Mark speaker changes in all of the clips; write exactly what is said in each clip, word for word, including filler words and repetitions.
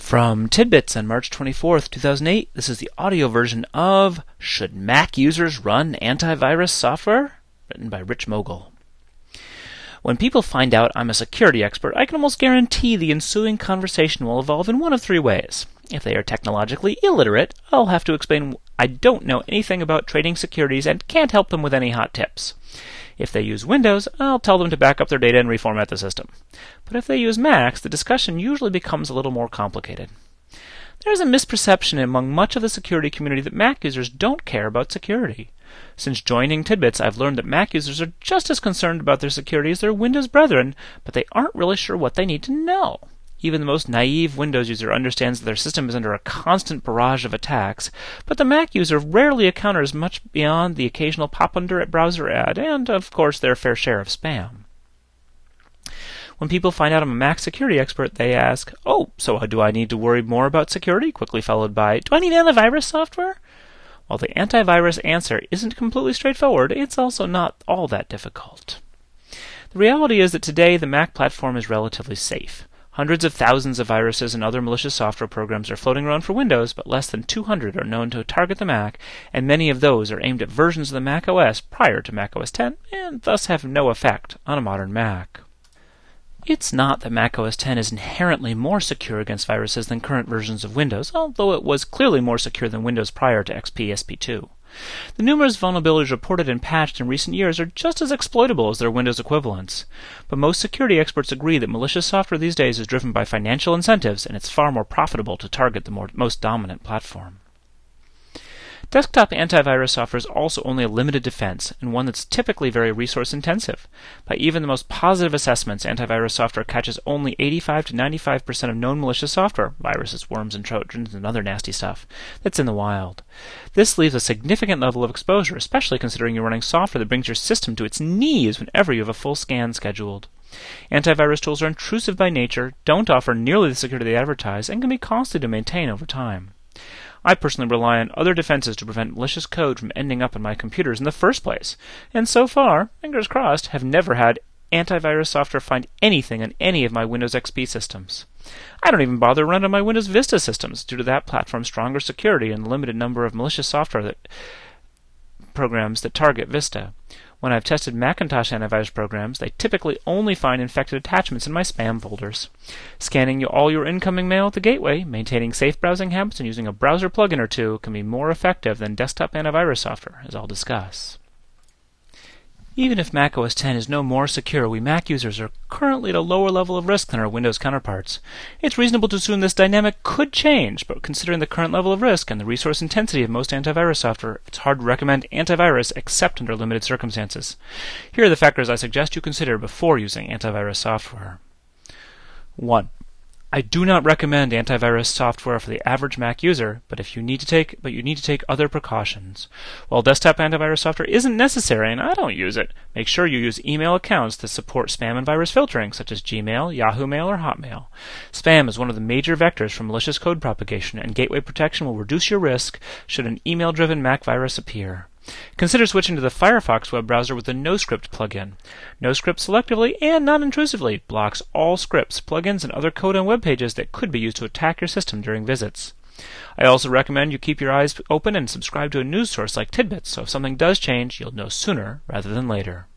Speaker 1: From Tidbits on March twenty-fourth, two thousand eight, this is the audio version of Should Mac Users Run Antivirus Software? Written by Rich Mogul. When people find out I'm a security expert, I can almost guarantee the ensuing conversation will evolve in one of three ways. If they are technologically illiterate, I'll have to explain I don't know anything about trading securities and can't help them with any hot tips. If they use Windows, I'll tell them to back up their data and reformat the system. But if they use Macs, the discussion usually becomes a little more complicated. There is a misperception among much of the security community that Mac users don't care about security. Since joining Tidbits, I've learned that Mac users are just as concerned about their security as their Windows brethren, but they aren't really sure what they need to know. Even the most naive Windows user understands that their system is under a constant barrage of attacks, but the Mac user rarely encounters much beyond the occasional pop-under browser ad and, of course, their fair share of spam. When people find out I'm a Mac security expert, they ask, oh, so do I need to worry more about security? Quickly followed by, do I need antivirus software? While the antivirus answer isn't completely straightforward, it's also not all that difficult. The reality is that today the Mac platform is relatively safe. Hundreds of thousands of viruses and other malicious software programs are floating around for Windows, but less than two hundred are known to target the Mac, and many of those are aimed at versions of the Mac O S prior to Mac O S ten, and thus have no effect on a modern Mac. It's not that Mac O S ten is inherently more secure against viruses than current versions of Windows, although it was clearly more secure than Windows prior to X P S P two. The numerous vulnerabilities reported and patched in recent years are just as exploitable as their Windows equivalents. But most security experts agree that malicious software these days is driven by financial incentives, and it's far more profitable to target the more, most dominant platform. Desktop antivirus software is also only a limited defense, and one that's typically very resource-intensive. By even the most positive assessments, antivirus software catches only eighty-five to ninety-five percent of known malicious software, viruses, worms, and trojans, and other nasty stuff, that's in the wild. This leaves a significant level of exposure, especially considering you're running software that brings your system to its knees whenever you have a full scan scheduled. Antivirus tools are intrusive by nature, don't offer nearly the security they advertise, and can be costly to maintain over time. I personally rely on other defenses to prevent malicious code from ending up on my computers in the first place, and so far, fingers crossed, have never had antivirus software find anything on any of my Windows X P systems. I don't even bother running on my Windows Vista systems due to that platform's stronger security and the limited number of malicious software that programs that target Vista. When I've tested Macintosh antivirus programs, they typically only find infected attachments in my spam folders. Scanning all your incoming mail at the gateway, maintaining safe browsing habits, and using a browser plugin or two can be more effective than desktop antivirus software, as I'll discuss. Even if Mac O S ten is no more secure, we Mac users are currently at a lower level of risk than our Windows counterparts. It's reasonable to assume this dynamic could change, but considering the current level of risk and the resource intensity of most antivirus software, it's hard to recommend antivirus except under limited circumstances. Here are the factors I suggest you consider before using antivirus software. one. I do not recommend antivirus software for the average Mac user, but if you need to take but you need to take other precautions. While desktop antivirus software isn't necessary, and I don't use it, make sure you use email accounts that support spam and virus filtering, such as Gmail, Yahoo Mail, or Hotmail. Spam is one of the major vectors for malicious code propagation, and gateway protection will reduce your risk should an email-driven Mac virus appear. Consider switching to the Firefox web browser with the NoScript plugin. NoScript selectively and non-intrusively blocks all scripts, plugins, and other code on web pages that could be used to attack your system during visits. I also recommend you keep your eyes open and subscribe to a news source like Tidbits, so if something does change, you'll know sooner rather than later.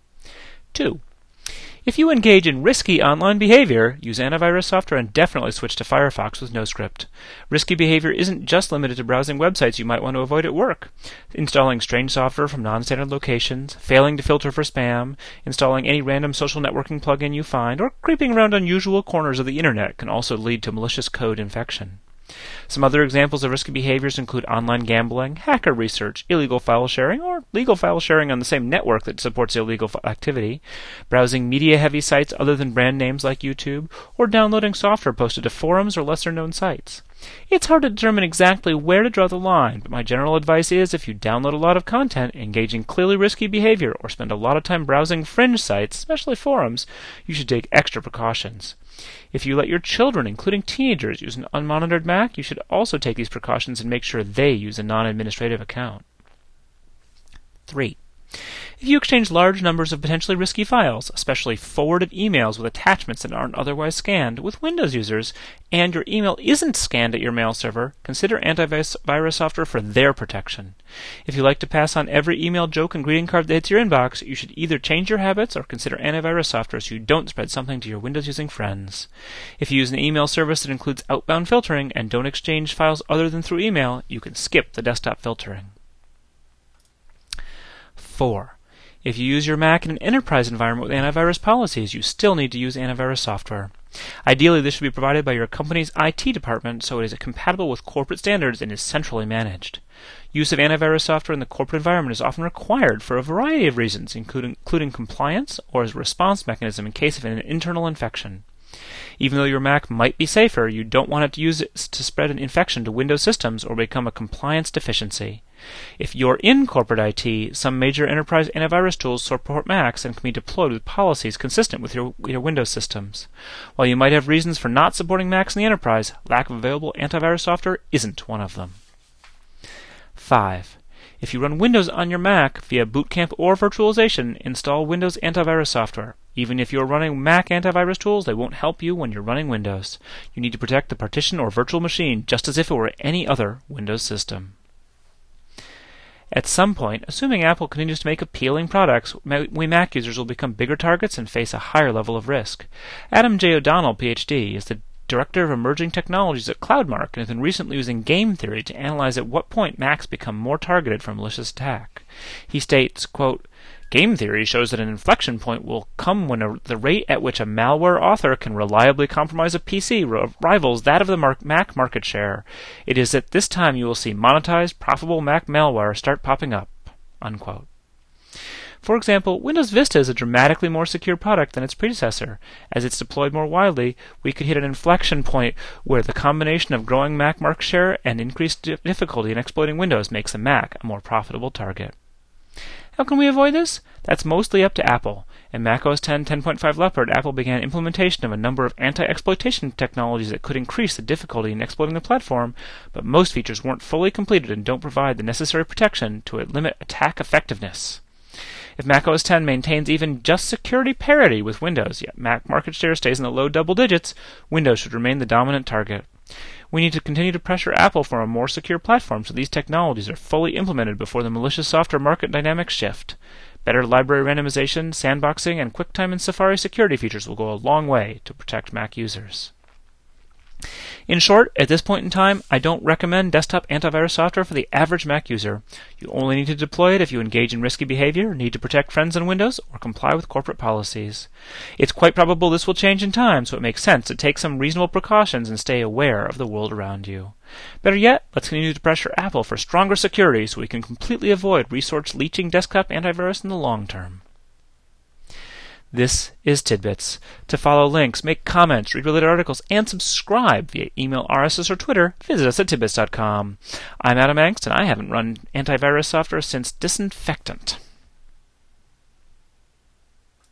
Speaker 1: two. If you engage in risky online behavior, use antivirus software and definitely switch to Firefox with NoScript. Risky behavior isn't just limited to browsing websites you might want to avoid at work. Installing strange software from non-standard locations, failing to filter for spam, installing any random social networking plugin you find, or creeping around unusual corners of the internet can also lead to malicious code infection. Some other examples of risky behaviors include online gambling, hacker research, illegal file sharing, or legal file sharing on the same network that supports illegal activity, browsing media-heavy sites other than brand names like YouTube, or downloading software posted to forums or lesser-known sites. It's hard to determine exactly where to draw the line, but my general advice is if you download a lot of content, engage in clearly risky behavior, or spend a lot of time browsing fringe sites, especially forums, you should take extra precautions. If you let your children, including teenagers, use an unmonitored Mac, you should also take these precautions and make sure they use a non-administrative account. three. If you exchange large numbers of potentially risky files, especially forwarded emails with attachments that aren't otherwise scanned, with Windows users, and your email isn't scanned at your mail server, consider antivirus software for their protection. If you like to pass on every email, joke, and greeting card that hits your inbox, you should either change your habits or consider antivirus software so you don't spread something to your Windows-using friends. If you use an email service that includes outbound filtering and don't exchange files other than through email, you can skip the desktop filtering. four. If you use your Mac in an enterprise environment with antivirus policies, you still need to use antivirus software. Ideally, this should be provided by your company's I T department so it is compatible with corporate standards and is centrally managed. Use of antivirus software in the corporate environment is often required for a variety of reasons, including, including compliance or as a response mechanism in case of an internal infection. Even though your Mac might be safer, you don't want it to use it to spread an infection to Windows systems or become a compliance deficiency. If you're in corporate I T, some major enterprise antivirus tools support Macs and can be deployed with policies consistent with your, your Windows systems. While you might have reasons for not supporting Macs in the enterprise, lack of available antivirus software isn't one of them. five. If you run Windows on your Mac via Boot Camp or virtualization, install Windows antivirus software. Even if you're running Mac antivirus tools, they won't help you when you're running Windows. You need to protect the partition or virtual machine just as if it were any other Windows system. At some point, assuming Apple continues to make appealing products, we Mac users will become bigger targets and face a higher level of risk. Adam J. O'Donnell, P H D, is the Director of Emerging Technologies at CloudMark and has been recently using game theory to analyze at what point Macs become more targeted for malicious attack. He states, quote, "Game theory shows that an inflection point will come when a, the rate at which a malware author can reliably compromise a P C rivals that of the mar- Mac market share. It is at this time you will see monetized, profitable Mac malware start popping up." Unquote. For example, Windows Vista is a dramatically more secure product than its predecessor. As it's deployed more widely, we could hit an inflection point where the combination of growing Mac market share and increased difficulty in exploiting Windows makes a Mac a more profitable target. How can we avoid this? That's mostly up to Apple. In macOS ten ten point five Leopard, Apple began implementation of a number of anti-exploitation technologies that could increase the difficulty in exploiting the platform, but most features weren't fully completed and don't provide the necessary protection to limit attack effectiveness. If macOS ten maintains even just security parity with Windows, yet Mac market share stays in the low double digits, Windows should remain the dominant target. We need to continue to pressure Apple for a more secure platform so these technologies are fully implemented before the malicious software market dynamics shift. Better library randomization, sandboxing, and QuickTime and Safari security features will go a long way to protect Mac users. In short, at this point in time, I don't recommend desktop antivirus software for the average Mac user. You only need to deploy it if you engage in risky behavior, need to protect friends on Windows, or comply with corporate policies. It's quite probable this will change in time, so it makes sense to take some reasonable precautions and stay aware of the world around you. Better yet, let's continue to pressure Apple for stronger security so we can completely avoid resource leaching desktop antivirus in the long term. This is Tidbits. To follow links, make comments, read related articles, and subscribe via email, R S S, or Twitter, visit us at tidbits dot com. I'm Adam Angst, and I haven't run antivirus software since Disinfectant.